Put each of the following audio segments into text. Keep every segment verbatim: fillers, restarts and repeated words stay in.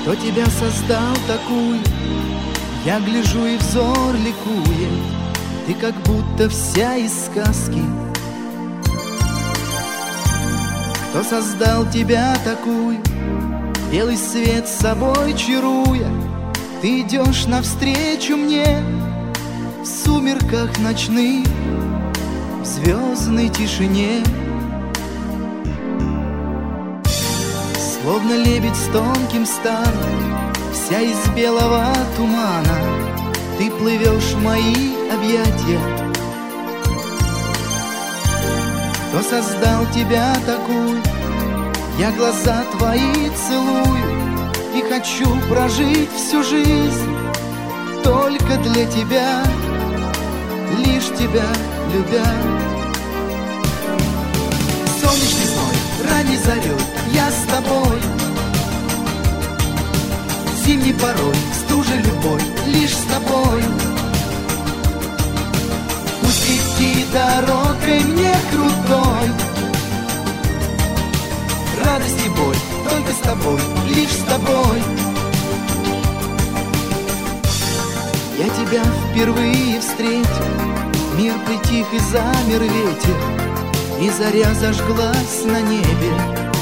Кто тебя создал такую? Я гляжу и взор ликует. Ты как будто вся из сказки. Кто создал тебя такую? Белый свет с собой чаруя, ты идешь навстречу мне в сумерках ночных, в звездной тишине. Словно лебедь с тонким станом, вся из белого тумана, ты плывешь в мои объятия. Кто создал тебя такую? Я глаза твои целую и хочу прожить всю жизнь только для тебя, лишь тебя любя. Солнечный зной, ранней зарей я с тобой, зимней порой, стужа любовь, лишь с тобой. Пусть идти дорогой мне крутой, радость и боль, только с тобой, лишь с тобой. Я тебя впервые встретил, мир притих и замер ветер, и заря зажглась на небе.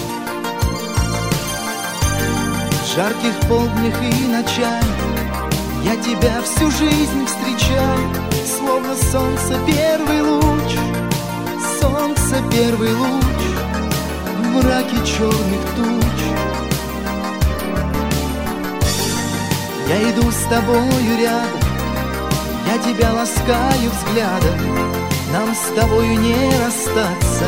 В жарких полднях и ночах я тебя всю жизнь встречаю, словно солнце первый луч, солнце первый луч в мраке черных туч. Я иду с тобою рядом, я тебя ласкаю взглядом, нам с тобою не расстаться.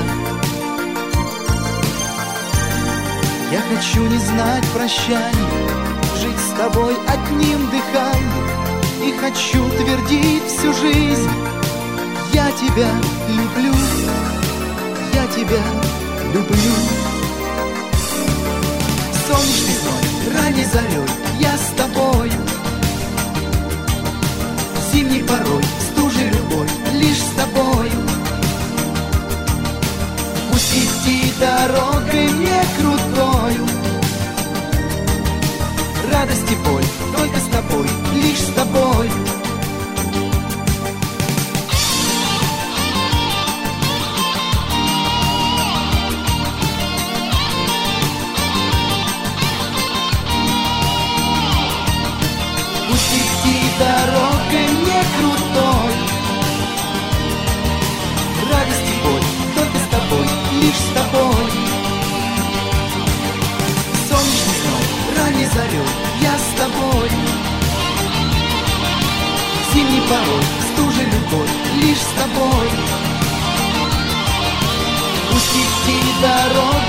Я хочу не знать прощания, жить с тобой одним дыханием, и хочу твердить всю жизнь: я тебя люблю, я тебя люблю. Солнечный зной, ранней зарей я с тобой, зимней порой, стужей любовь, лишь с тобой. Пусть идти дорогой мне крутою, радость и боль, только с тобой, лишь с тобой. Пусть идти дорогой мне крутой, радость и боль, только с тобой, лишь с тобой. Солнечный зной, ранней зарей я с тобой, зимний порой, стужа любовь, лишь с тобой. Пусть идти дорогой